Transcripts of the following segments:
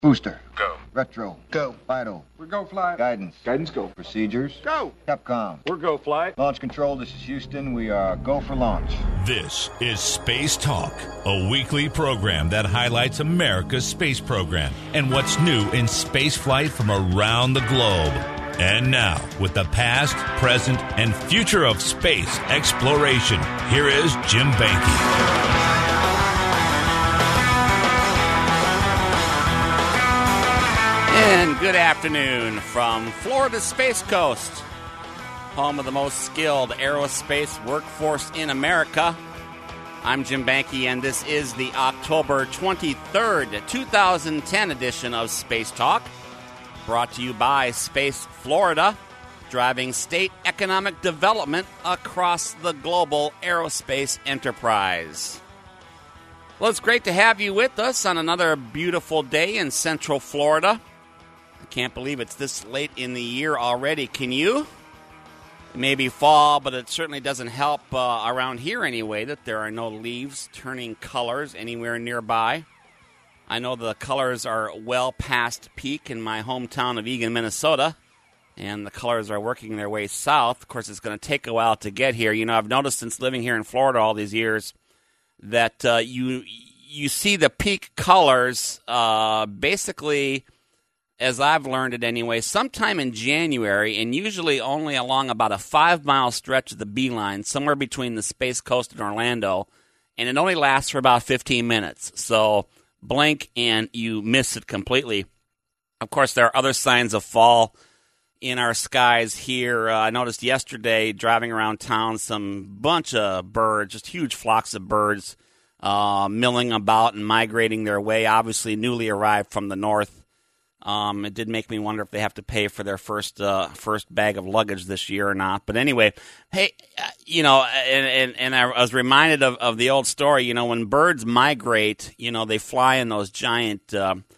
Booster. Go. Retro. Go. Vital. We're go flight. Guidance. Guidance go. Procedures. Go. Capcom. We're go flight. Launch control, this is Houston. We are go for launch. This is Space Talk, a weekly program that highlights America's space program and what's new in space flight from around the globe. And now, with the past, present, and future of space exploration, here is Jim Banky. And good afternoon from Florida's Space Coast, home of the most skilled aerospace workforce in America. I'm Jim Banky, and this is the October 23rd, 2010 edition of Space Talk, brought to you by Space Florida, driving state economic development across the global aerospace enterprise. Well, it's great to have you with us on another beautiful day in Central Florida. I can't believe it's this late in the year already. Can you? It may be fall, but it certainly doesn't help around here anyway that there are no leaves turning colors anywhere nearby. I know the colors are well past peak in my hometown of Eagan, Minnesota, and the colors are working their way south. Of course, it's going to take a while to get here. You know, I've noticed since living here in Florida all these years that you see the peak colors basically, as I've learned it anyway, sometime in January, and usually only along about a 5-mile stretch of the Beeline, somewhere between the Space Coast and Orlando, and it only lasts for about 15 minutes. So blink and you miss it completely. Of course, there are other signs of fall in our skies here. I noticed yesterday, driving around town, some bunch of birds, just huge flocks of birds, milling about and migrating their way, obviously newly arrived from the north. It did make me wonder if they have to pay for their first bag of luggage this year or not. But anyway, hey, you know, and I was reminded of the old story. You know, when birds migrate, you know, they fly in those giant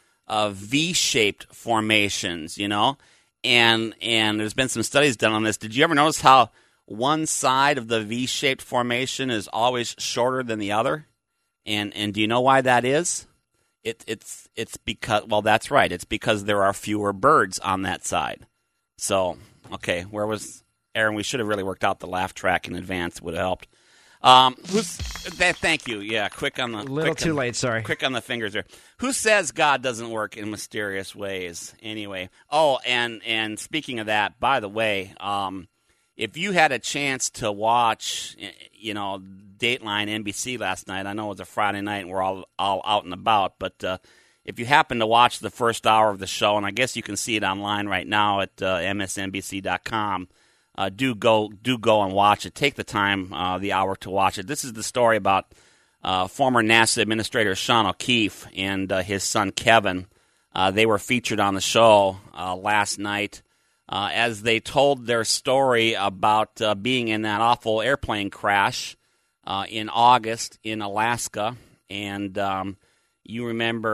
V-shaped formations. You know, and there's been some studies done on this. Did you ever notice how one side of the V-shaped formation is always shorter than the other? And do you know why that is? It's because, well, that's right. It's because there are fewer birds on that side. So, okay, where was Aaron? We should have really worked out the laugh track in advance. Would have helped. Thank you. Yeah, quick on the too late. Sorry. Quick on the fingers there. Who says God doesn't work in mysterious ways? Anyway. Oh, and speaking of that, by the way, if you had a chance to watch, you know, Dateline NBC last night, I know it was a Friday night and we're all out and about, but if you happen to watch the first hour of the show, and I guess you can see it online right now at msnbc.com, do go and watch it. Take the time, the hour to watch it. This is the story about former NASA Administrator Sean O'Keefe and his son Kevin. They were featured on the show last night. As they told their story about being in that awful airplane crash in August in Alaska, and you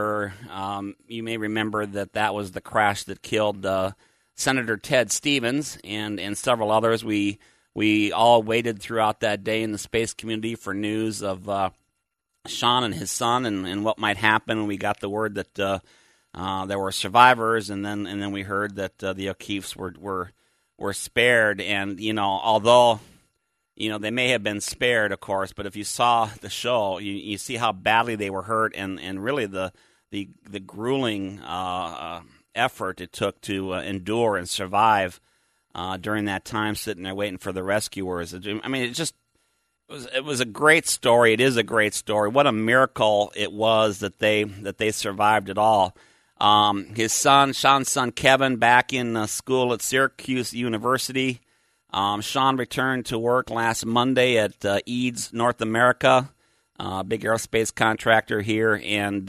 may remember that was the crash that killed Senator Ted Stevens and several others. We all waited throughout that day in the space community for news of Sean and his son and what might happen. We got the word that there were survivors, and then we heard that the O'Keefes were spared. And you know, although you know they may have been spared, of course, but if you saw the show, you see how badly they were hurt, and really the grueling effort it took to endure and survive during that time, sitting there waiting for the rescuers. I mean, it was a great story. It is a great story. What a miracle it was that they survived it all. His son, Sean's son Kevin, back in school at Syracuse University. Sean returned to work last Monday at Eads North America, big aerospace contractor here, and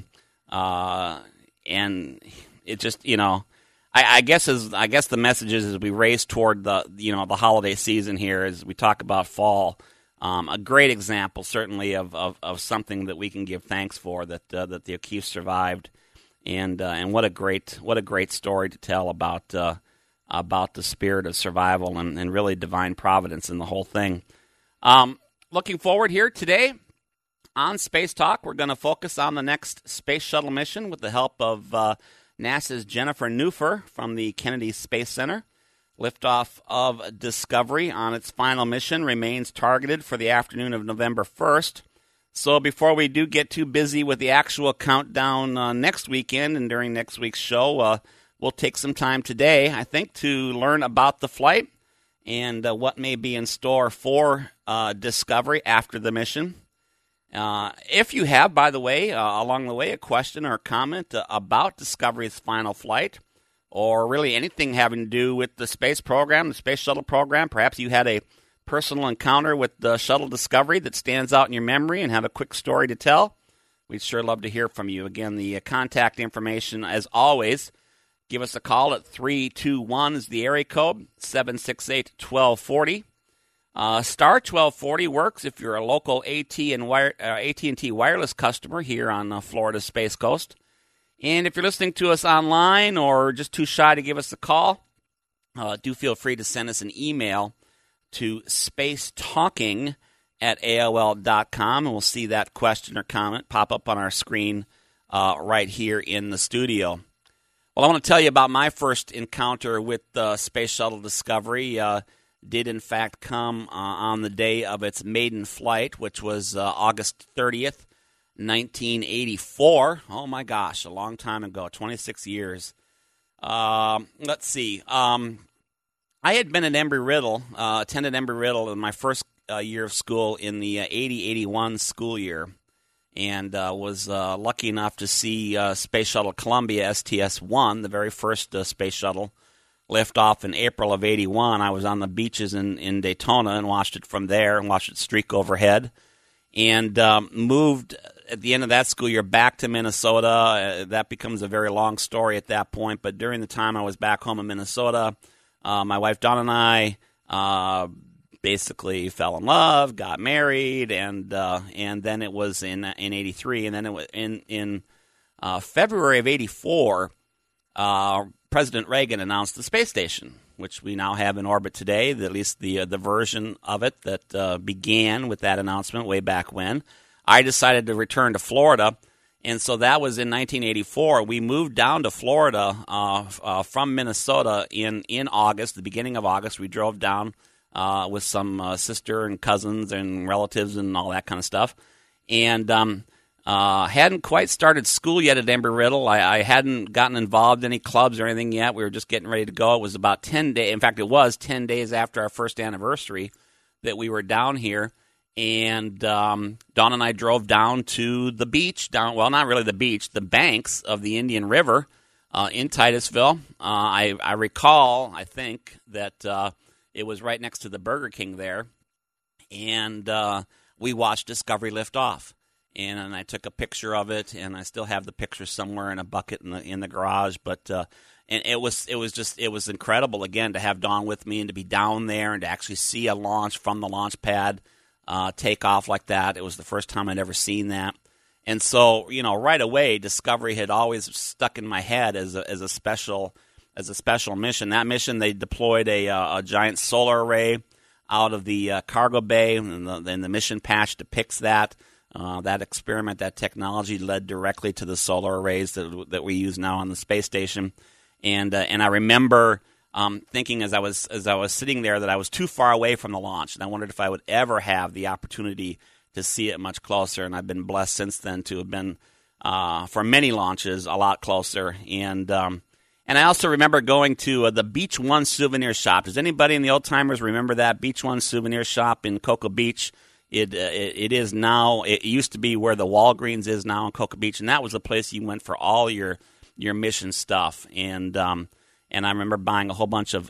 it just, you know, I guess the message is as we race toward the holiday season here, as we talk about fall. A great example, certainly, of something that we can give thanks for, that the O'Keefes survived. And what a great story to tell about the spirit of survival and really divine providence in the whole thing. Looking forward here today, on Space Talk, we're going to focus on the next space shuttle mission with the help of NASA's Jennifer Newfer from the Kennedy Space Center. Liftoff of Discovery on its final mission remains targeted for the afternoon of November 1st. So before we do get too busy with the actual countdown next weekend and during next week's show, we'll take some time today, I think, to learn about the flight and what may be in store for Discovery after the mission. If you have, by the way, along the way, a question or a comment about Discovery's final flight, or really anything having to do with the space program, the space shuttle program, perhaps you had a personal encounter with the shuttle Discovery that stands out in your memory and have a quick story to tell, we'd sure love to hear from you. Again, the contact information, as always, give us a call at 321 is the area code, 768-1240. Star 1240 works if you're a local AT&T wireless customer here on Florida's Space Coast. And if you're listening to us online or just too shy to give us a call, do feel free to send us an email to spacetalking@aol.com, and we'll see that question or comment pop up on our screen right here in the studio. Well, I want to tell you about my first encounter with the Space Shuttle Discovery. Did, in fact, come on the day of its maiden flight, which was August 30th, 1984. Oh, my gosh, a long time ago, 26 years. Let's see. I had been at Embry-Riddle, attended Embry-Riddle in my first year of school in the 80-81 school year, and was lucky enough to see Space Shuttle Columbia STS-1, the very first space shuttle, lift off in April of 81. I was on the beaches in Daytona and watched it from there and watched it streak overhead, and moved at the end of that school year back to Minnesota. That becomes a very long story at that point, but during the time I was back home in Minnesota, my wife Dawn and I basically fell in love, got married, and then it was in 83, and then it was in February of 84. President Reagan announced the space station, which we now have in orbit today. At least the version of it that began with that announcement way back when. I decided to return to Florida. And so that was in 1984. We moved down to Florida from Minnesota in August, the beginning of August. We drove down with some sister and cousins and relatives and all that kind of stuff. And hadn't quite started school yet at Embry-Riddle. I hadn't gotten involved in any clubs or anything yet. We were just getting ready to go. It was about 10 days. In fact, it was 10 days after our first anniversary that we were down here. And Dawn and I drove down to the beach, well, not really the beach, the banks of the Indian River in Titusville. I recall, I think, that it was right next to the Burger King there. And we watched Discovery lift off. And I took a picture of it, and I still have the picture somewhere in a bucket in the garage. But and it was incredible, again, to have Dawn with me and to be down there and to actually see a launch from the launch pad. Take off like that. It was the first time I'd ever seen that. And so, right away, Discovery had always stuck in my head as a special mission. That mission, they deployed a giant solar array out of the cargo bay, and the mission patch depicts that. That experiment, that technology led directly to the solar arrays that we use now on the space station. And I remember thinking as I was sitting there that I was too far away from the launch, and I wondered if I would ever have the opportunity to see it much closer. And I've been blessed since then to have been for many launches a lot closer. And I also remember going to the Beach One souvenir shop. Does anybody in the old timers remember that Beach One souvenir shop in Cocoa Beach? It is now. It used to be where the Walgreens is now in Cocoa Beach, and that was the place you went for all your mission stuff. And I remember buying a whole bunch of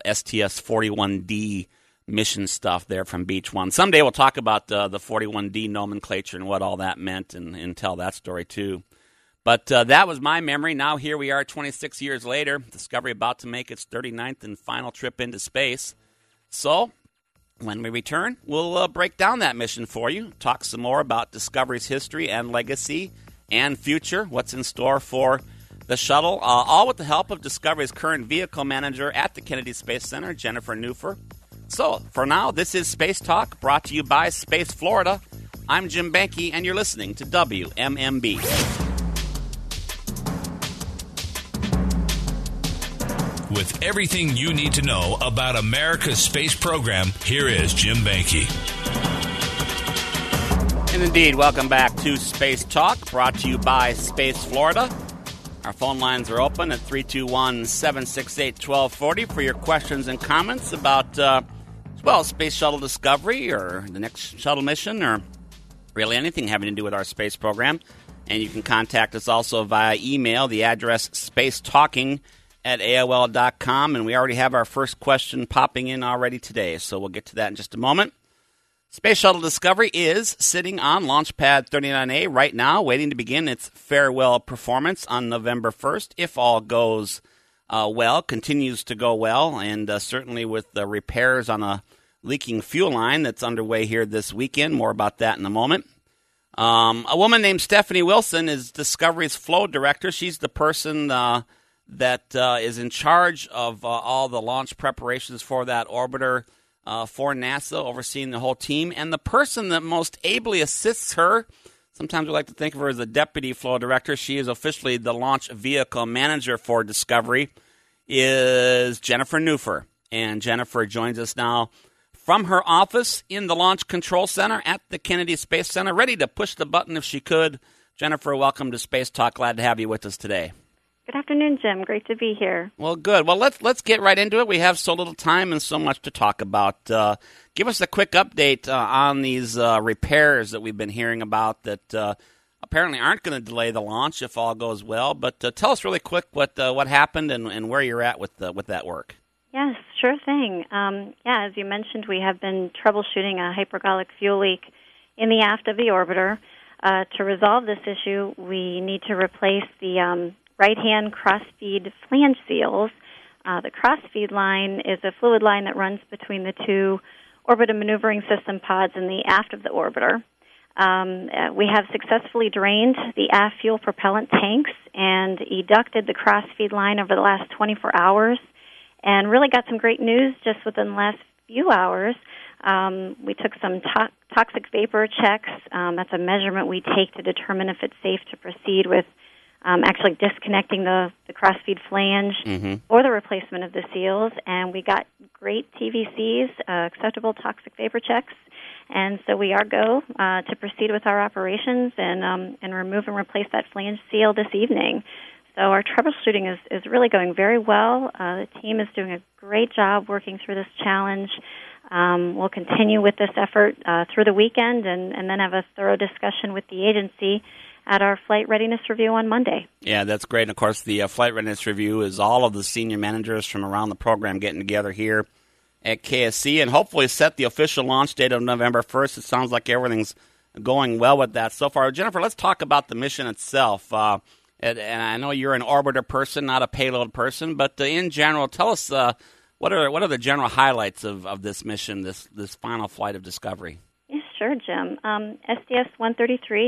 STS-41D mission stuff there from Beach One. Someday we'll talk about the 41D nomenclature and what all that meant and tell that story too. But that was my memory. Now here we are 26 years later, Discovery about to make its 39th and final trip into space. So when we return, we'll break down that mission for you, talk some more about Discovery's history and legacy and future, what's in store for the shuttle, all with the help of Discovery's current vehicle manager at the Kennedy Space Center, Jennifer Newfer. So, for now, this is Space Talk, brought to you by Space Florida. I'm Jim Banke, and you're listening to WMMB. With everything you need to know about America's space program, here is Jim Banke. And indeed, welcome back to Space Talk, brought to you by Space Florida. Our phone lines are open at 321-768-1240 for your questions and comments about, Space Shuttle Discovery or the next shuttle mission or really anything having to do with our space program. And you can contact us also via email, the address spacetalking@AOL.com. And we already have our first question popping in already today, so we'll get to that in just a moment. Space Shuttle Discovery is sitting on Launch Pad 39A right now, waiting to begin its farewell performance on November 1st, if all goes well, continues to go well, and certainly with the repairs on a leaking fuel line that's underway here this weekend. More about that in a moment. A woman named Stephanie Wilson is Discovery's flow director. She's the person that is in charge of all the launch preparations for that orbiter for NASA, overseeing the whole team, and the person that most ably assists her. Sometimes we like to think of her as a deputy flow director. She is officially the launch vehicle manager for Discovery, is Jennifer Newfer. And Jennifer joins us now from her office in the Launch Control Center at the Kennedy Space Center, ready to push the button if she could. Jennifer, welcome to Space Talk. Glad to have you with us today. Good afternoon, Jim. Great to be here. Well, good. Well, let's get right into it. We have so little time and so much to talk about. Give us a quick update on these repairs that we've been hearing about that apparently aren't going to delay the launch if all goes well. But tell us really quick what happened and where you're at with that work. Yes, sure thing. As you mentioned, we have been troubleshooting a hypergolic fuel leak in the aft of the orbiter. To resolve this issue, we need to replace the right-hand cross-feed flange seals. The cross-feed line is a fluid line that runs between the two orbiter maneuvering system pods in the aft of the orbiter. We have successfully drained the aft fuel propellant tanks and educted the cross-feed line over the last 24 hours and really got some great news just within the last few hours. We took some toxic vapor checks. That's a measurement we take to determine if it's safe to proceed with actually disconnecting the cross-feed flange or the replacement of the seals, and we got great TVCs, acceptable toxic vapor checks, and so we are go to proceed with our operations and remove and replace that flange seal this evening. So our troubleshooting is really going very well. The team is doing a great job working through this challenge. We'll continue with this effort through the weekend and then have a thorough discussion with the agency at our flight readiness review on Monday. Yeah, that's great. And, of course, the flight readiness review is all of the senior managers from around the program getting together here at KSC and hopefully set the official launch date of November 1st. It sounds like everything's going well with that so far. Jennifer, let's talk about the mission itself. And I know you're an orbiter person, not a payload person, but in general, tell us what are the general highlights of this mission, this final flight of Discovery? Yeah, sure, Jim. STS-133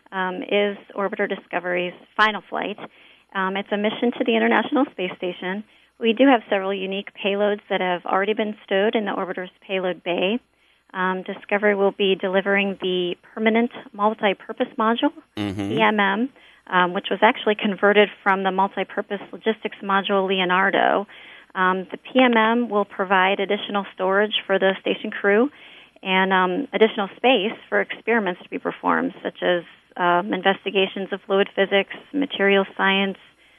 is Orbiter Discovery's final flight. It's a mission to the International Space Station. We do have several unique payloads that have already been stowed in the orbiter's payload bay. Discovery will be delivering the Permanent Multi-Purpose Module, PMM, which was actually converted from the Multi-Purpose Logistics Module Leonardo. The PMM will provide additional storage for the station crew and additional space for experiments to be performed, such as investigations of fluid physics, material science,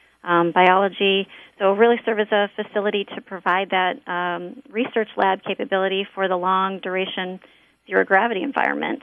biology. So it'll really serve as a facility to provide that research lab capability for the long-duration zero-gravity environment.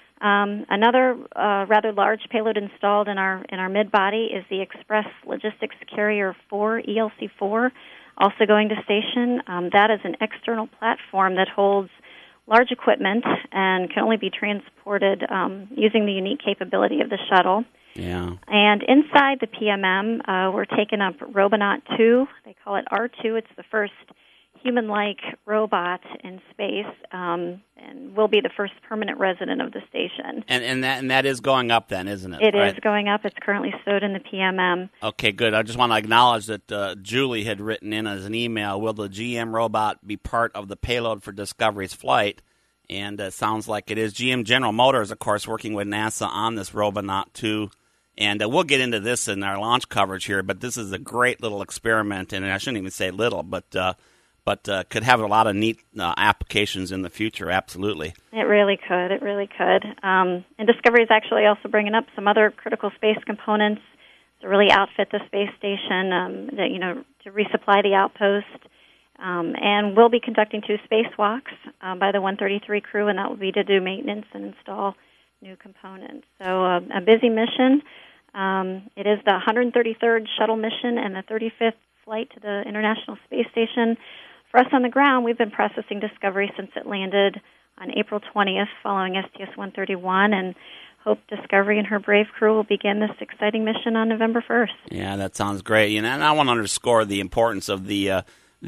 Another rather large payload installed in our mid-body is the Express Logistics Carrier 4, ELC-4, also going to station. That is an external platform that holds large equipment and can only be transported using the unique capability of the shuttle. Yeah. And inside the PMM, we're taking up Robonaut 2. They call it R2. It's the first human-like robot in space, and will be the first permanent resident of the station. And that is going up then, isn't it? It is going up. It's currently stowed in the PMM. Okay, good. I just want to acknowledge that Julie had written in as an email, will the GM robot be part of the payload for Discovery's flight? And it sounds like it is. GM General Motors, of course, working with NASA on this Robonaut 2. And we'll get into this in our launch coverage here, but this is a great little experiment, and I shouldn't even say little, but could have a lot of neat applications in the future, absolutely. It really could. It really could. And Discovery is actually also bringing up some other critical space components to really outfit the space station, to resupply the outpost. And we'll be conducting 2 spacewalks by the 133 crew, and that will be to do maintenance and install new components. So a busy mission. It is the 133rd shuttle mission and the 35th flight to the International Space Station. For us on the ground, we've been processing Discovery since it landed on April 20th following STS-131, and hope Discovery and her brave crew will begin this exciting mission on November 1st. Yeah, that sounds great. And I want to underscore the importance of the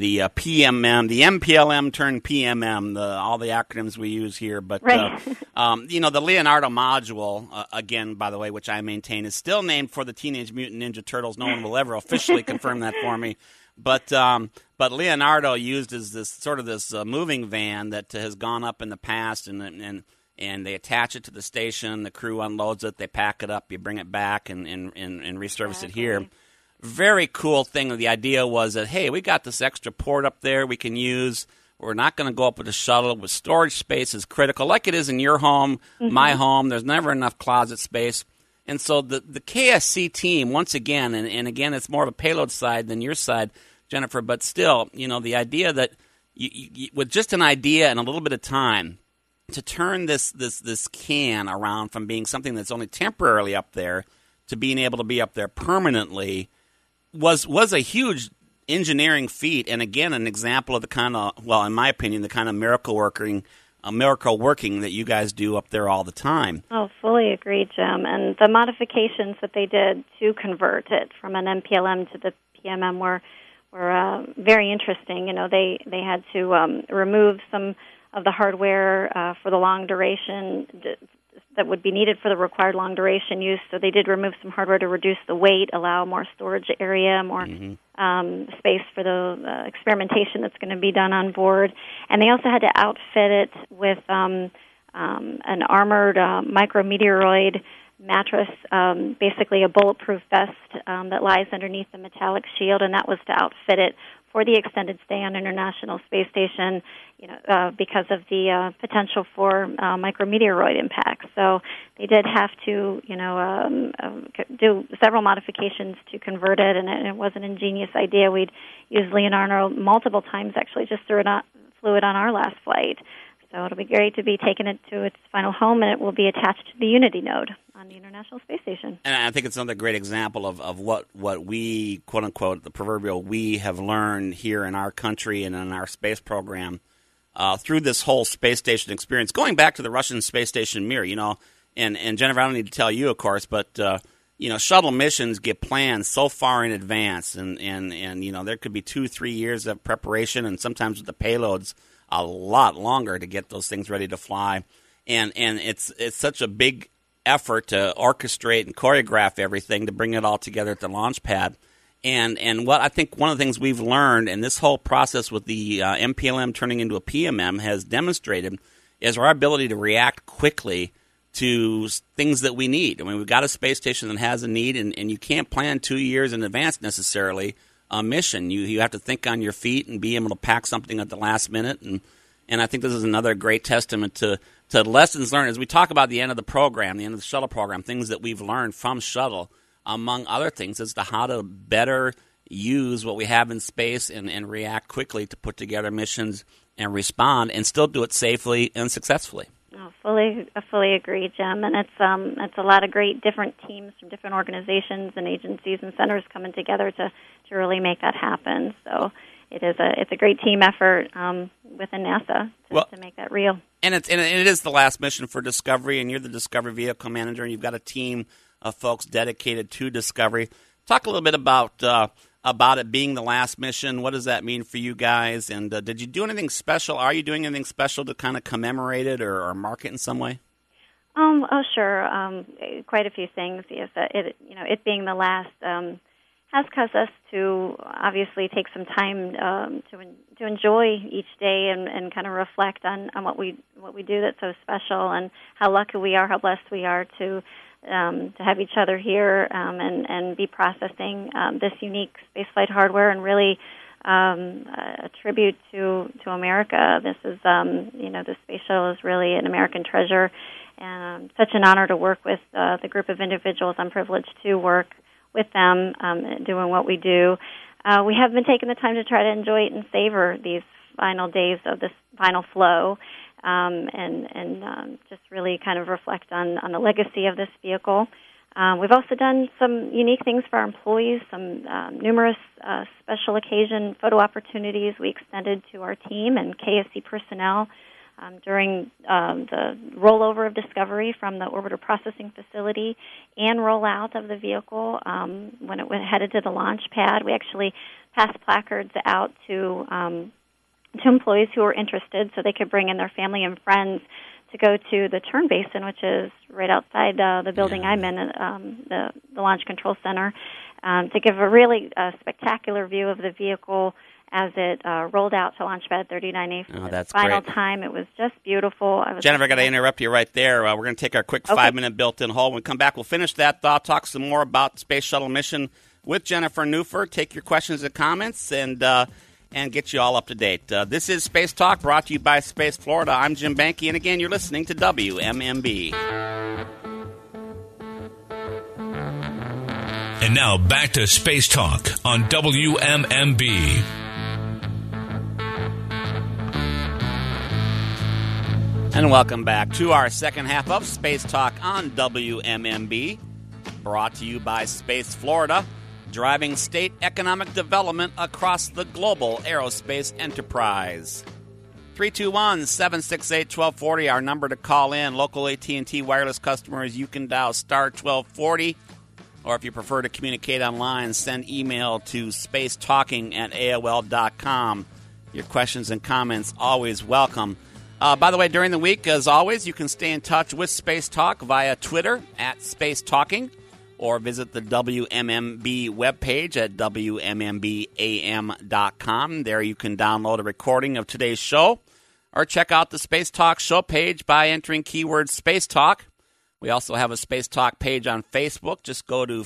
PMM, the MPLM turned PMM, all the acronyms we use here. But, right. The Leonardo module, again, by the way, which I maintain, is still named for the Teenage Mutant Ninja Turtles. No one will ever officially confirm that for me. But Leonardo used as this moving van that has gone up in the past, and they attach it to the station. The crew unloads it, they pack it up, you bring it back, and reservice it here. Very cool thing. The idea was that, hey, we got this extra port up there we can use. We're not going to go up with a shuttle. With storage space is critical, like it is in your home, my home. There's never enough closet space. And so the KSC team, once again, and again, it's more of a payload side than your side, Jennifer, but still, the idea that you, with just an idea and a little bit of time to turn this can around from being something that's only temporarily up there to being able to be up there permanently was a huge engineering feat, and again, an example of the kind of, well, in my opinion, the kind of miracle working that you guys do up there all the time. Oh, fully agree, Jim. And the modifications that they did to convert it from an MPLM to the PMM were very interesting. They had to remove some of the hardware for the long duration that would be needed for the required long duration use. So they did remove some hardware to reduce the weight, allow more storage area, more space for the experimentation that's going to be done on board. And they also had to outfit it with an armored micrometeoroid mattress, basically a bulletproof vest that lies underneath the metallic shield, and that was to outfit it for the extended stay on International Space Station, because of the potential for micrometeoroid impacts. So they did have to, do several modifications to convert it, and it was an ingenious idea. We'd used Leonardo multiple times, actually, just flew it on our last flight. So it'll be great to be taking it to its final home, and it will be attached to the Unity node on the International Space Station. And I think it's another great example of what we, quote-unquote, the proverbial we, have learned here in our country and in our space program through this whole space station experience. Going back to the Russian space station Mir, and Jennifer, I don't need to tell you, of course, but, shuttle missions get planned so far in advance, and there could be 2-3 years of preparation, and sometimes with the payloads, a lot longer to get those things ready to fly, and it's such a big effort to orchestrate and choreograph everything to bring it all together at the launch pad. And what I think one of the things we've learned, and this whole process with the MPLM turning into a PMM has demonstrated, is our ability to react quickly to things that we need. I mean, we've got a space station that has a need, and you can't plan 2 years in advance necessarily a mission. You have to think on your feet and be able to pack something at the last minute. And I think this is another great testament to lessons learned. As we talk about the end of the program, the end of the shuttle program, things that we've learned from shuttle, among other things, as to how to better use what we have in space and react quickly to put together missions and respond and still do it safely and successfully. I fully agree, Jim. And it's a lot of great different teams from different organizations and agencies and centers coming together to really make that happen. So it's a great team effort within NASA to make that real. And it is the last mission for Discovery, and you're the Discovery Vehicle Manager, and you've got a team of folks dedicated to Discovery. Talk a little bit about it being the last mission. What does that mean for you guys? And did you do anything special? Are you doing anything special to kind of commemorate it or mark it in some way? Sure. Quite a few things. Yes, it being the last has caused us to obviously take some time to enjoy each day and kind of reflect on what we do that's so special, and how lucky we are, how blessed we are to have each other here and be processing this unique spaceflight hardware, and really a tribute to America. This is the space shuttle is really an American treasure, and such an honor to work with the group of individuals I'm privileged to work with them, doing what we do. We have been taking the time to try to enjoy it and savor these final days of this final flow, and just really kind of reflect on the legacy of this vehicle. We've also done some unique things for our employees, some numerous special occasion photo opportunities we extended to our team and KSC personnel during the rollover of Discovery from the orbiter processing facility and rollout of the vehicle when it headed to the launch pad. We actually passed placards out to employees who were interested, so they could bring in their family and friends to go to the turn basin, which is right outside the building I'm in, the Launch Control Center, to give a really spectacular view of the vehicle as it rolled out to Launchpad 39A for the final time. It was just beautiful. Jennifer, I got to interrupt you right there. We're going to take our quick 5-minute built-in hold. When we come back, we'll finish that thought, talk some more about the Space Shuttle mission with Jennifer Newfer, take your questions and comments, and get you all up to date. This is Space Talk, brought to you by Space Florida. I'm Jim Banky, and again, you're listening to WMMB. And now back to Space Talk on WMMB. And welcome back to our second half of Space Talk on WMMB, brought to you by Space Florida, driving state economic development across the global aerospace enterprise. 321-768-1240, our number to call in. Local AT&T wireless customers, you can dial star 1240, or if you prefer to communicate online, send email to spacetalking@aol.com. Your questions and comments always welcome. By the way, during the week, as always, you can stay in touch with Space Talk via Twitter @SpaceTalking, or visit the WMMB webpage at WMMBAM.com. There you can download a recording of today's show, or check out the Space Talk show page by entering keyword Space Talk. We also have a Space Talk page on Facebook. Just go to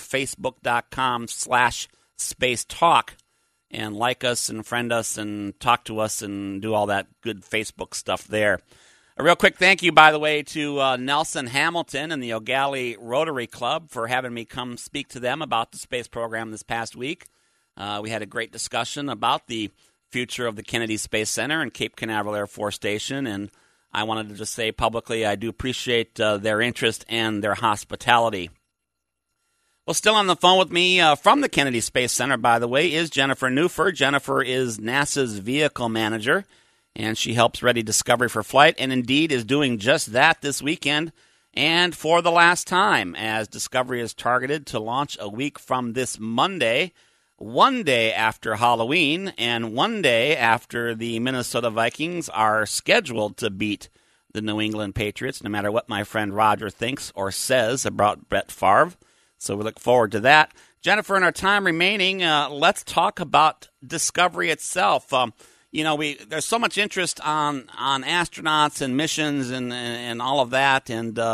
facebook.com/spacetalk and like us and friend us and talk to us and do all that good Facebook stuff there. A real quick thank you, by the way, to Nelson Hamilton and the O'Galley Rotary Club for having me come speak to them about the space program this past week. We had a great discussion about the future of the Kennedy Space Center and Cape Canaveral Air Force Station, and I wanted to just say publicly I do appreciate their interest and their hospitality. Well, still on the phone with me from the Kennedy Space Center, by the way, is Jennifer Newfer. Jennifer is NASA's vehicle manager, and she helps ready Discovery for flight, and indeed is doing just that this weekend and for the last time, as Discovery is targeted to launch a week from this Monday, one day after Halloween, and one day after the Minnesota Vikings are scheduled to beat the New England Patriots, no matter what my friend Roger thinks or says about Brett Favre. So we look forward to that. Jennifer, in our time remaining, let's talk about Discovery itself. There's so much interest on astronauts and missions and all of that,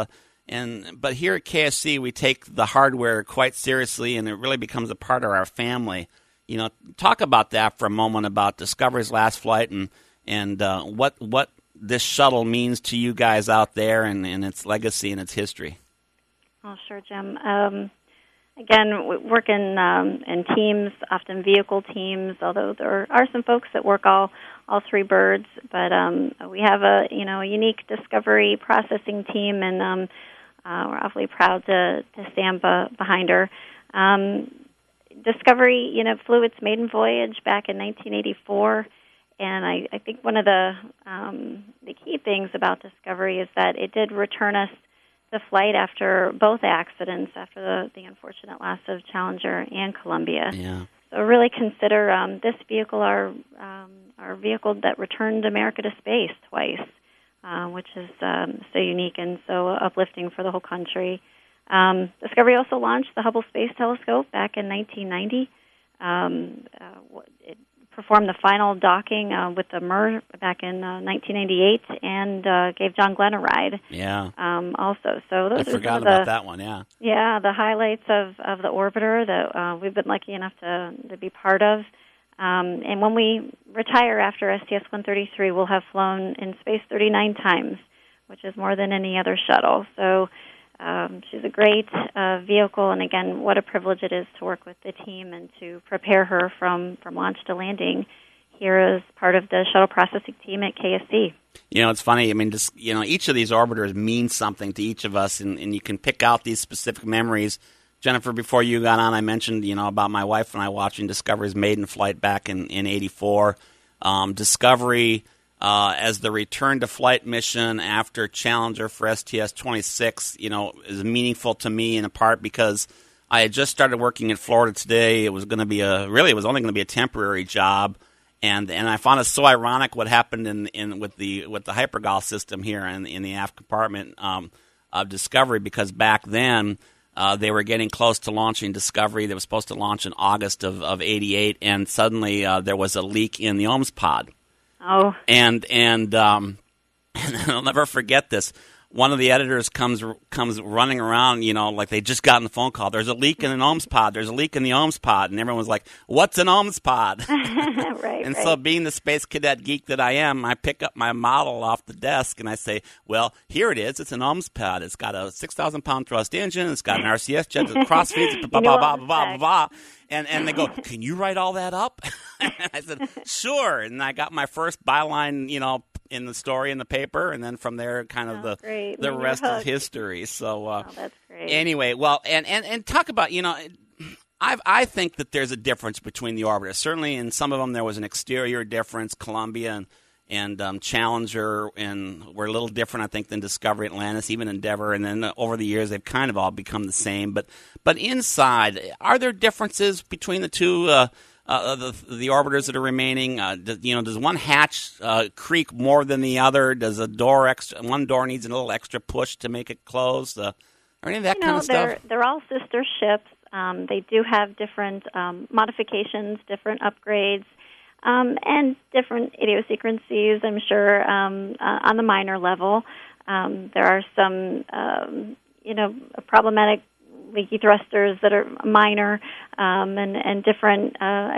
but here at KSC we take the hardware quite seriously, and it really becomes a part of our family. Talk about that for a moment, about Discovery's last flight and what this shuttle means to you guys out there and its legacy and its history. Oh, sure, Jim. Again, we work in teams, often vehicle teams, although there are some folks that work all three birds. But we have a unique Discovery processing team, and we're awfully proud to stand behind her. Discovery, flew its maiden voyage back in 1984, and I think one of the key things about Discovery is that it did return us to flight after both accidents, after the unfortunate loss of Challenger and Columbia. Yeah. So really consider this vehicle our vehicle that returned America to space twice, which is so unique and so uplifting for the whole country. Discovery also launched the Hubble Space Telescope back in 1990, It performed the final docking with the Mir back in 1998 and gave John Glenn a ride. Yeah. Also, so those I are forgot some of about that one. Yeah. Yeah, the highlights of the orbiter that we've been lucky enough to be part of. And when we retire after STS-133, we'll have flown in space 39 times, which is more than any other shuttle. So she's a great vehicle, and again, what a privilege it is to work with the team and to prepare her from launch to landing here as part of the shuttle processing team at KSC. You know, it's funny. I mean, just, you know, each of these orbiters means something to each of us, and you can pick out these specific memories. Jennifer, before you got on, I mentioned, you know, about my wife and I watching Discovery's maiden flight back in 84. Discovery as the return to flight mission after Challenger for STS-26, you know, is meaningful to me in a part because I had just started working in Florida Today. It was going to be it was only going to be a temporary job. And I found it so ironic what happened with the Hypergol system here in the aft compartment of Discovery, because back then they were getting close to launching Discovery. They were supposed to launch in August of 88, and suddenly there was a leak in the OMS pod. Oh. And I'll never forget this. One of the editors comes running around, you know, like they just gotten the phone call. There's a leak in an OMS pod. There's a leak in the OMS pod. And everyone was like, what's an OMS pod? Right. So being the space cadet geek that I am, I pick up my model off the desk and I say, well, here it is. It's an OMS pod. It's got a 6,000-pound thrust engine. It's got an RCS jet that cross feeds, blah, blah, blah, blah, blah, blah. And they go, can you write all that up? And I said, sure. And I got my first byline, you know, in the story in the paper, and then from there, kind of the rest is history. So, that's great. Anyway, well, and talk about, you know, I think that there's a difference between the orbiters. Certainly, in some of them, there was an exterior difference. Columbia and Challenger and were a little different, I think, than Discovery, Atlantis, even Endeavour. And then over the years, they've kind of all become the same. But inside, are there differences between the two? The orbiters that are remaining, does one hatch creak more than the other? Does one door needs a little extra push to make it close? Or any of that kind of stuff? They're all sister ships. They do have different modifications, different upgrades, and different idiosyncrasies, I'm sure, on the minor level. There are some, problematic leaky thrusters that are minor, and different,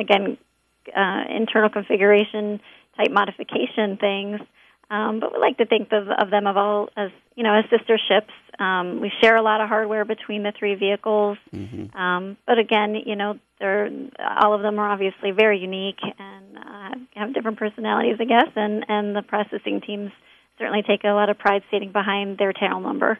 internal configuration type modification things. But we like to think of them all as sister ships. We share a lot of hardware between the three vehicles. Mm-hmm. But again, all of them are obviously very unique and have different personalities, I guess. And the processing teams certainly take a lot of pride standing behind their tail number.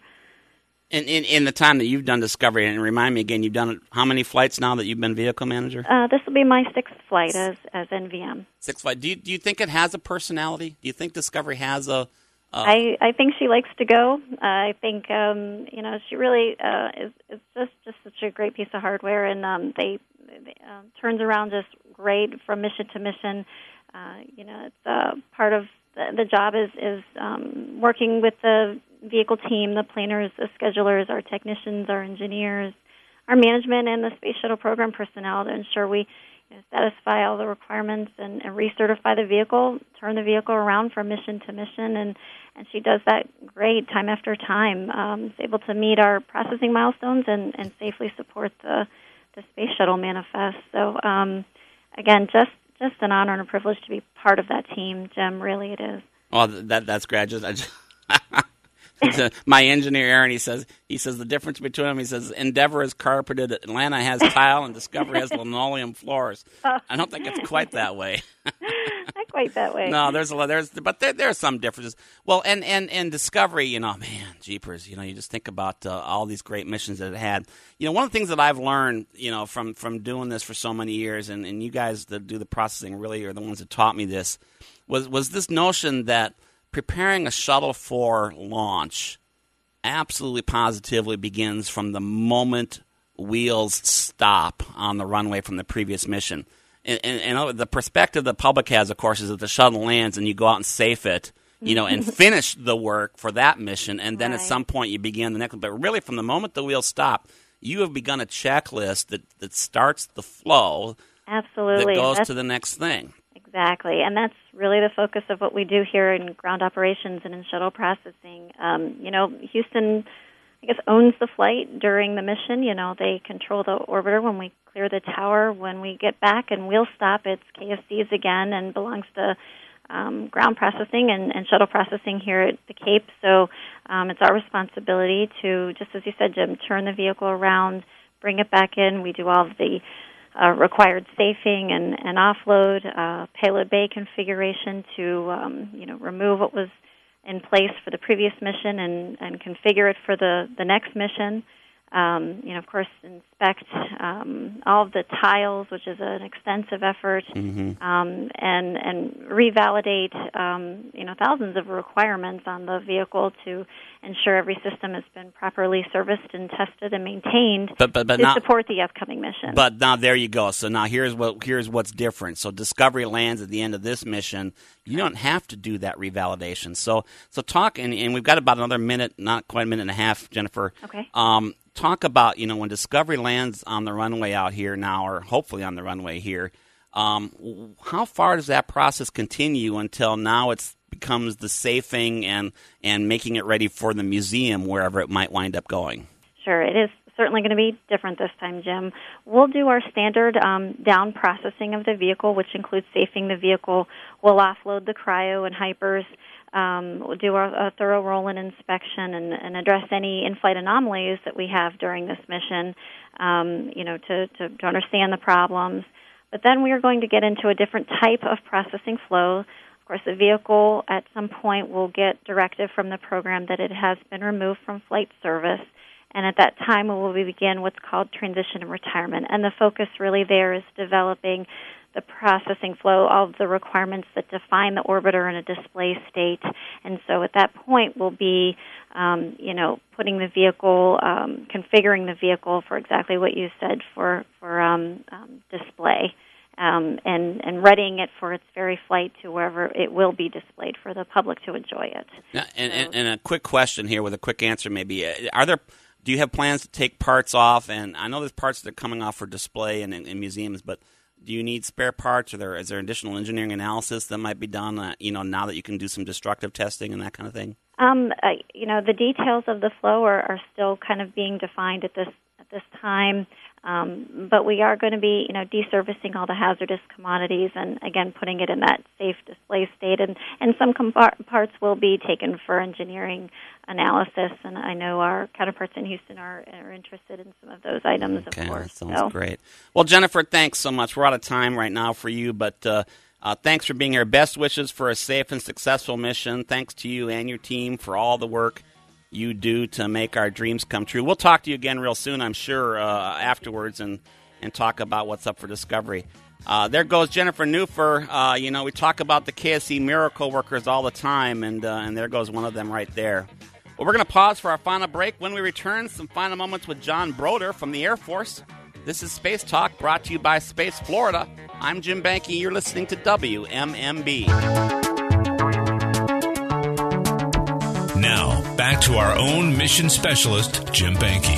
In the time that you've done Discovery, and remind me again, you've done how many flights now that you've been vehicle manager? This will be my sixth flight as NVM. Sixth flight. Do you think it has a personality? Do you think Discovery has a... I think she likes to go. I think, she really is just such a great piece of hardware, and they turns around just great from mission to mission. It's part of the job is working with the vehicle team, the planners, the schedulers, our technicians, our engineers, our management, and the Space Shuttle program personnel to ensure we satisfy all the requirements and recertify the vehicle, turn the vehicle around from mission to mission, and she does that great time after time. Is able to meet our processing milestones and safely support the Space Shuttle manifest. So, again, just an honor and a privilege to be part of that team, Jim. Really, it is. Well, that's great. My engineer Aaron, he says the difference between them. He says Endeavour is carpeted, Atlanta has tile, and Discovery has linoleum floors. I don't think it's quite that way. Not quite that way. No, there are some differences. Well, and Discovery, man, jeepers, you just think about all these great missions that it had. One of the things that I've learned, from doing this for so many years, and you guys that do the processing really are the ones that taught me this, was this notion that preparing a shuttle for launch absolutely positively begins from the moment wheels stop on the runway from the previous mission. And the perspective the public has, of course, is that the shuttle lands and you go out and safe it, and finish the work for that mission, and then at some point you begin the next one. But really, from the moment the wheels stop, you have begun a checklist that starts the flow Absolutely. that goes to the next thing. Exactly, and that's really the focus of what we do here in ground operations and in shuttle processing. Houston, I guess, owns the flight during the mission. They control the orbiter when we clear the tower. When we get back and wheel stop, it's KSC's again and belongs to ground processing and shuttle processing here at the Cape. So it's our responsibility to, just as you said, Jim, turn the vehicle around, bring it back in. We do all of the required safing and offload, payload bay configuration to remove what was in place for the previous mission and configure it for the next mission. Of course, inspect all of the tiles, which is an extensive effort, and revalidate thousands of requirements on the vehicle to ensure every system has been properly serviced and tested and maintained to support the upcoming mission. But now there you go. So now here's what's different. So Discovery lands at the end of this mission. You don't have to do that revalidation. So talk, and we've got about another minute, not quite a minute and a half, Jennifer. Okay. Talk about, when Discovery lands on the runway out here now, or hopefully on the runway here, how far does that process continue until now it becomes the safing and making it ready for the museum, wherever it might wind up going? Sure, it is certainly going to be different this time, Jim. We'll do our standard down processing of the vehicle, which includes safing the vehicle. We'll offload the cryo and hypers. We'll do a thorough roll-in inspection and address any in-flight anomalies that we have during this mission, to understand the problems. But then we are going to get into a different type of processing flow. Of course, the vehicle at some point will get directive from the program that it has been removed from flight service. And at that time, we will begin what's called transition and retirement. And the focus really there is developing the processing flow, all of the requirements that define the orbiter in a display state. And so at that point, we'll be, putting the vehicle, configuring the vehicle for exactly what you said for display, and readying it for its very flight to wherever it will be displayed for the public to enjoy it. Now, and a quick question here with a quick answer maybe. Do you have plans to take parts off? And I know there's parts that are coming off for display and in museums, but do you need spare parts, or is there additional engineering analysis that might be done, now that you can do some destructive testing and that kind of thing? The details of the flow are still kind of being defined at this time, but we are going to be, deservicing all the hazardous commodities and, again, putting it in that safe display state. And some parts will be taken for engineering analysis, and I know our counterparts in Houston are interested in some of those items, of course. That sounds great. Well, Jennifer, thanks so much. We're out of time right now for you, but thanks for being here. Best wishes for a safe and successful mission. Thanks to you and your team for all the work you do to make our dreams come true. We'll talk to you again real soon, I'm sure, afterwards and talk about what's up for Discovery. There goes Jennifer Neufer. We talk about the KSC miracle workers all the time, and there goes one of them right there. Well, we're going to pause for our final break. When we return, some final moments with John Broder from the Air Force. This is Space Talk, brought to you by Space Florida. I'm Jim Banky. You're listening to WMMB. Now, back to our own mission specialist, Jim Banky.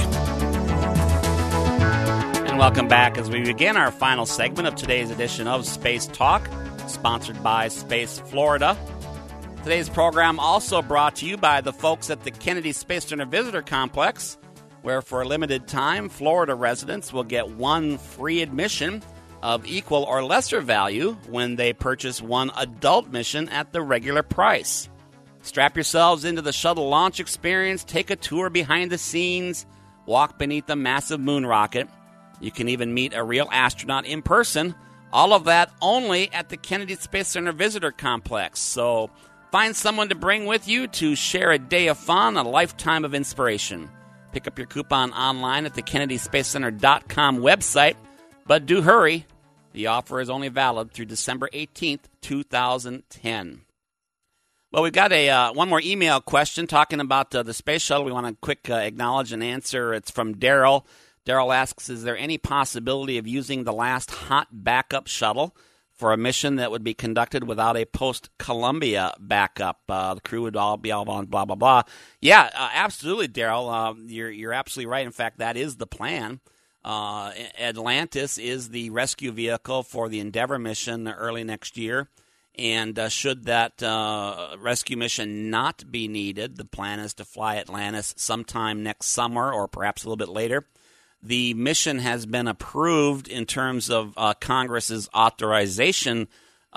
And welcome back as we begin our final segment of today's edition of Space Talk, sponsored by Space Florida. Today's program also brought to you by the folks at the Kennedy Space Center Visitor Complex, where for a limited time, Florida residents will get one free admission of equal or lesser value when they purchase one adult mission at the regular price. Strap yourselves into the shuttle launch experience, take a tour behind the scenes, walk beneath a massive moon rocket. You can even meet a real astronaut in person. All of that only at the Kennedy Space Center Visitor Complex. So find someone to bring with you to share a day of fun, a lifetime of inspiration. Pick up your coupon online at the KennedySpaceCenter.com website. But do hurry. The offer is only valid through December 18th, 2010. Well, we've got one more email question talking about the space shuttle. We want to quick acknowledge and answer. It's from Daryl. Daryl asks, is there any possibility of using the last hot backup shuttle for a mission that would be conducted without a post-Columbia backup? The crew would all be all on blah, blah, blah. Yeah, absolutely, Daryl. You're absolutely right. In fact, that is the plan. Atlantis is the rescue vehicle for the Endeavour mission early next year. And should that rescue mission not be needed, the plan is to fly Atlantis sometime next summer or perhaps a little bit later. The mission has been approved in terms of Congress's authorization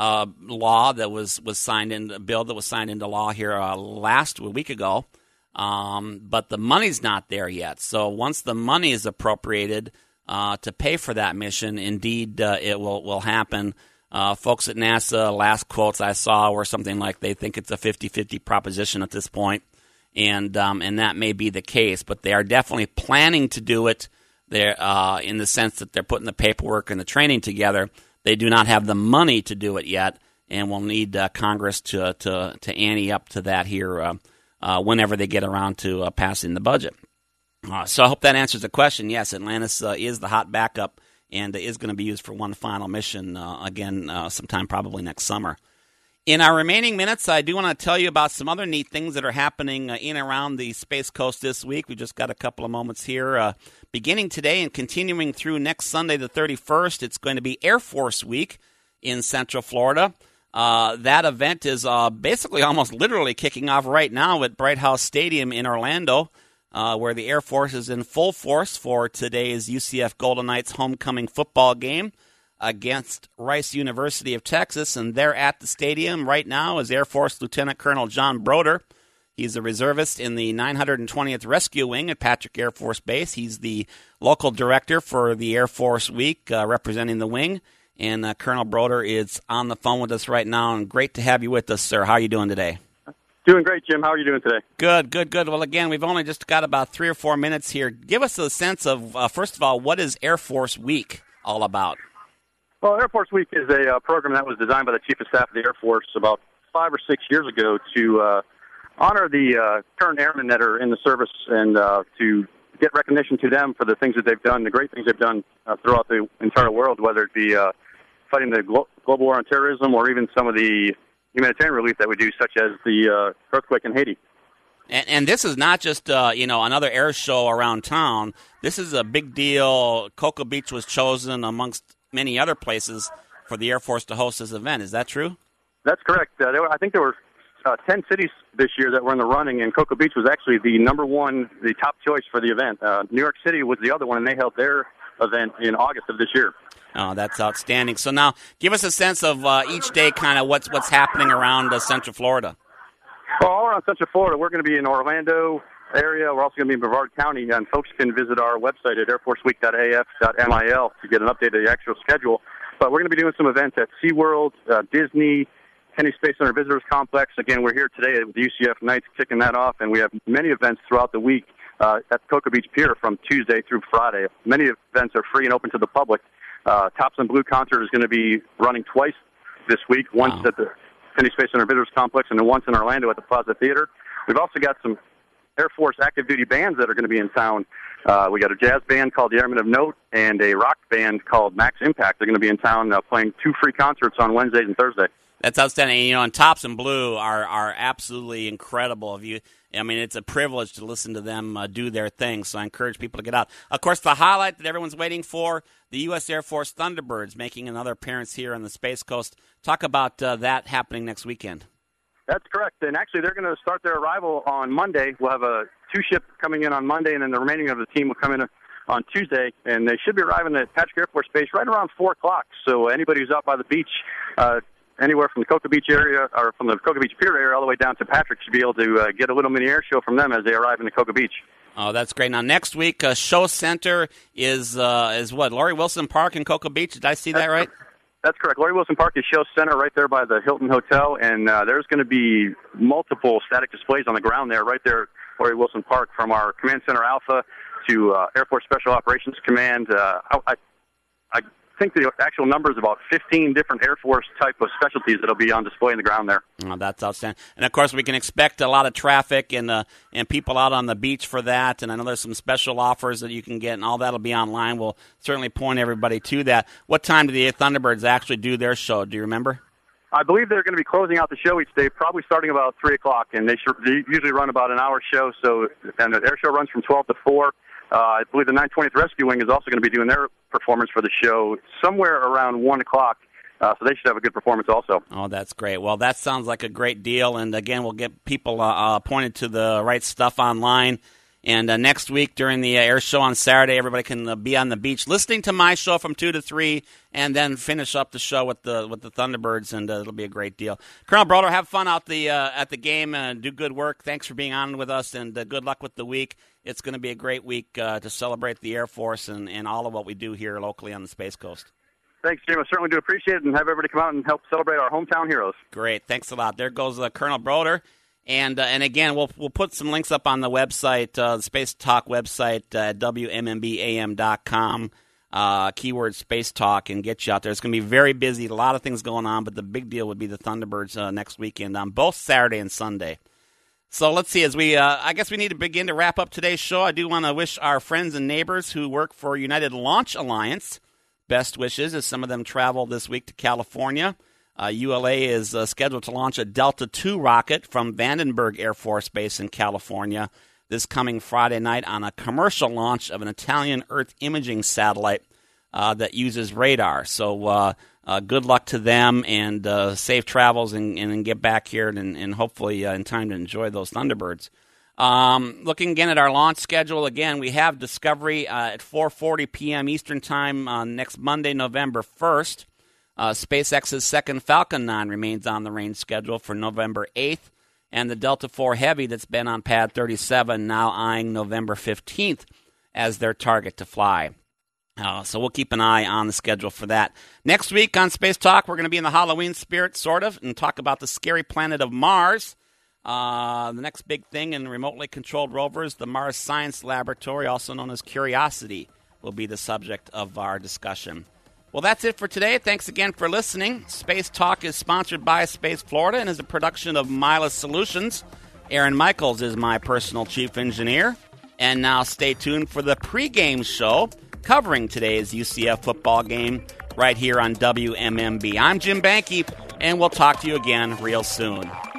law that was signed in a bill that was signed into law here last week ago. But the money's not there yet. So once the money is appropriated to pay for that mission, indeed it will happen. Folks at NASA, last quotes I saw were something like they think it's a 50-50 proposition at this point, and that may be the case. But they are definitely planning to do it. They're in the sense that they're putting the paperwork and the training together. They do not have the money to do it yet, and will need Congress to ante up to that here whenever they get around to passing the budget. So I hope that answers the question. Yes, Atlantis is the hot backup and is going to be used for one final mission again sometime probably next summer. In our remaining minutes, I do want to tell you about some other neat things that are happening in and around the Space Coast this week. We just got a couple of moments here. Beginning today and continuing through next Sunday the 31st, it's going to be Air Force Week in Central Florida. That event is basically almost literally kicking off right now at Bright House Stadium in Orlando, where the Air Force is in full force for today's UCF Golden Knights homecoming football game against Rice University of Texas. And there at the stadium right now is Air Force Lieutenant Colonel John Broder. He's a reservist in the 920th Rescue Wing at Patrick Air Force Base. He's the local director for the Air Force Week, representing the wing. And Colonel Broder is on the phone with us right now. And great to have you with us, sir. How are you doing today? Doing great, Jim. How are you doing today? Good. Well, again, we've only just got about 3 or 4 minutes here. Give us a sense of, first of all, what is Air Force Week all about? Well, Air Force Week is a program that was designed by the Chief of Staff of the Air Force about 5 or 6 years ago to honor the current airmen that are in the service and to get recognition to them for the things that they've done, the great things they've done throughout the entire world, whether it be fighting the global war on terrorism or even some of the humanitarian relief that we do, such as the earthquake in Haiti. And this is not just another air show around town. This is a big deal. Cocoa Beach was chosen amongst many other places for the Air Force to host this event. Is that true? That's correct. I think there were 10 cities this year that were in the running, and Cocoa Beach was actually the top choice for the event. New York City was the other one, and they held their event in August of this year. Oh, that's outstanding. So now, give us a sense of each day, kind of what's happening around Central Florida. Well, all around Central Florida, we're going to be in Orlando area. We're also going to be in Brevard County, and folks can visit our website at airforceweek.af.mil to get an update of the actual schedule. But we're going to be doing some events at SeaWorld, Disney, Kennedy Space Center Visitors Complex. Again, we're here today with the UCF Knights kicking that off, and we have many events throughout the week at Cocoa Beach Pier from Tuesday through Friday. Many events are free and open to the public. Thompson Blue concert is going to be running twice this week, once at the Kennedy Space Center Visitors Complex and then once in Orlando at the Plaza Theater. We've also got some Air Force active duty bands that are going to be in town. We got a jazz band called the Airmen of Note and a rock band called Max Impact. They're going to be in town playing 2 free concerts on Wednesdays and Thursdays. That's outstanding. And Thompson Blue are absolutely incredible. It's a privilege to listen to them do their thing, so I encourage people to get out. Of course, the highlight that everyone's waiting for, the U.S. Air Force Thunderbirds making another appearance here on the Space Coast. Talk about that happening next weekend. That's correct. And actually, they're going to start their arrival on Monday. We'll have a 2-ship coming in on Monday, and then the remaining of the team will come in on Tuesday. And they should be arriving at Patrick Air Force Base right around 4 o'clock. So anybody who's out by the beach, anywhere from the Cocoa Beach area or from the Cocoa Beach Pier area all the way down to Patrick should be able to get a little mini air show from them as they arrive in the Cocoa Beach. Oh, that's great. Now, next week, Show Center is what? Laurie Wilson Park in Cocoa Beach? Did I see that right? That's correct. Laurie Wilson Park is Show Center right there by the Hilton Hotel, and there's going to be multiple static displays on the ground there, right there at Laurie Wilson Park, from our Command Center Alpha to Air Force Special Operations Command. I think the actual number is about 15 different Air Force type of specialties that will be on display in the ground there. Oh, that's outstanding. And, of course, we can expect a lot of traffic and people out on the beach for that. And I know there's some special offers that you can get, and all that will be online. We'll certainly point everybody to that. What time do the Thunderbirds actually do their show? Do you remember? I believe they're going to be closing out the show each day, probably starting about 3 o'clock. And they usually run about an hour show. And the air show runs from 12 to 4. I believe the 920th Rescue Wing is also going to be doing their performance for the show somewhere around 1 o'clock. So they should have a good performance also. Oh, that's great. Well, that sounds like a great deal. And, again, we'll get people pointed to the right stuff online. And next week during the air show on Saturday, everybody can be on the beach listening to my show from 2 to 3 and then finish up the show with the Thunderbirds, and it'll be a great deal. Colonel Broder, have fun out at the game and do good work. Thanks for being on with us, and good luck with the week. It's going to be a great week to celebrate the Air Force and all of what we do here locally on the Space Coast. Thanks, Jim. I certainly do appreciate it, and have everybody come out and help celebrate our hometown heroes. Great. Thanks a lot. There goes Colonel Broder. And again, we'll put some links up on the website, the Space Talk website, WMMBAM.com, keyword Space Talk, and get you out there. It's going to be very busy, a lot of things going on, but the big deal would be the Thunderbirds next weekend on both Saturday and Sunday. So let's see, as I guess we need to begin to wrap up today's show. I do want to wish our friends and neighbors who work for United Launch Alliance best wishes as some of them travel this week to California. ULA is scheduled to launch a Delta II rocket from Vandenberg Air Force Base in California this coming Friday night on a commercial launch of an Italian Earth imaging satellite that uses radar. So good luck to them, and safe travels, and get back here and hopefully in time to enjoy those Thunderbirds. Looking again at our launch schedule, again, we have Discovery at 4:40 p.m. Eastern Time next Monday, November 1st. SpaceX's second Falcon 9 remains on the range schedule for November 8th, and the Delta IV Heavy that's been on Pad 37 now eyeing November 15th as their target to fly. So we'll keep an eye on the schedule for that. Next week on Space Talk, we're going to be in the Halloween spirit, sort of, and talk about the scary planet of Mars. The next big thing in remotely controlled rovers, the Mars Science Laboratory, also known as Curiosity, will be the subject of our discussion. Well, that's it for today. Thanks again for listening. Space Talk is sponsored by Space Florida and is a production of Milas Solutions. Aaron Michaels is my personal chief engineer. And now stay tuned for the pregame show covering today's UCF football game right here on WMMB. I'm Jim Banke, and we'll talk to you again real soon.